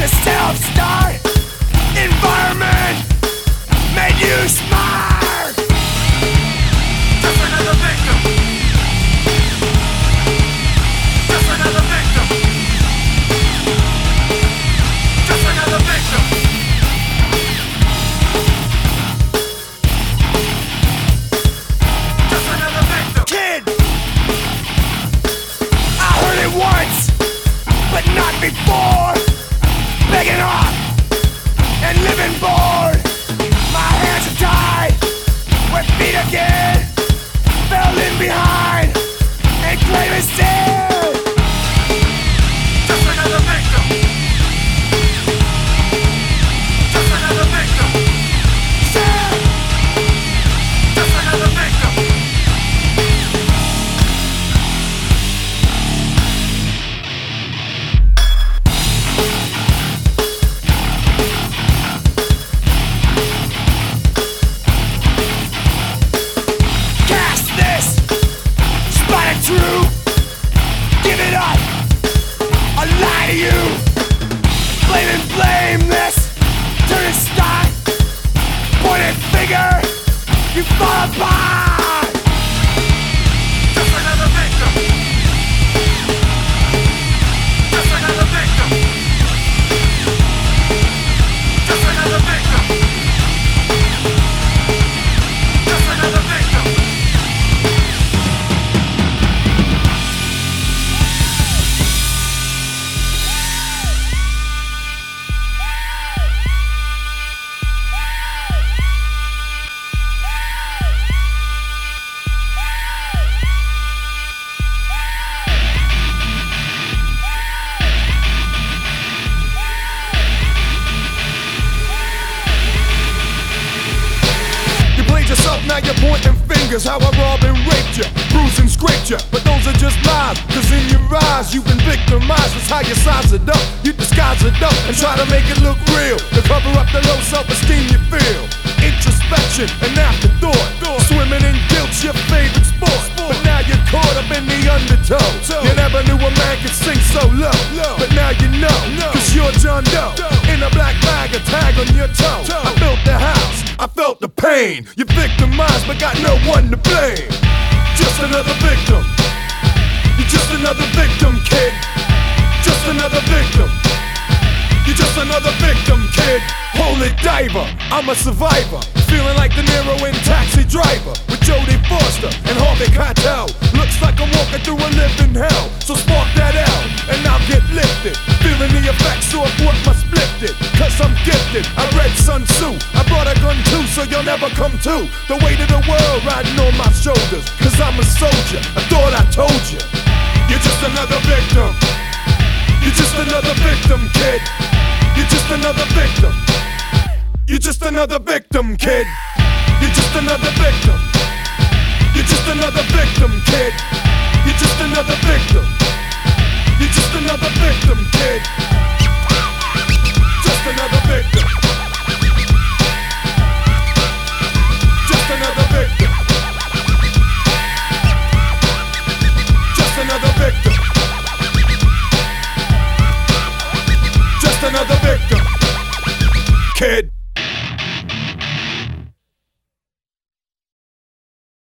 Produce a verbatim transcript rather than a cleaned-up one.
The self-start environment made you smart. Just another victim. Just another victim. Just another victim. Just another victim. Kid, I heard it once, but not before. Begging off and living bored. My hands are tied, with feet again. Fell in behind and claim it's dead. Just another victim. Just another victim. Shit. Just another victim. Cast this, spot it true. Give it up, I lie to you. Blame and blame this, turn it stock. Pointed finger, you fall apart. Just another victim. Just another victim. Just another victim. Just another victim. You played yourself, now you're pointing fingers. How I robbed and raped you, bruised and scraped you. But those are just lies, cause in your eyes you've been victimized. That's how you size it up, you disguise it up and try to make it look real, to cover up the low self-esteem you feel. Introspection and afterthought, swimming in guilt's your favorite sport. But now you're caught up in the undertow. You never knew a man could sink so low, but now you know, cause you're John Doe. In a black bag, a tag on your toe. I built the house, I felt the pain. You victimized but got no one to blame. Just another victim. You're just another victim, kid. Just another victim. You're just another victim, kid. Holy diver, I'm a survivor. Feeling like De Niro in Taxi Driver with Jodie Foster and Harvey Keitel. Looks like I'm walking through a living hell. So spark that out and I'll get lifted. Feeling the effects of what must lift it. Cause I'm gifted, I read Sun Tzu. I brought a gun too, so you'll never come to. The weight of the world riding on my shoulders. Cause I'm a soldier, I thought I told you. You're just another victim. You're just another victim, kid. You're just another victim. You're just another victim, kid. You're just another victim. You're just another victim, kid. You're just another victim. You're just another victim, kid.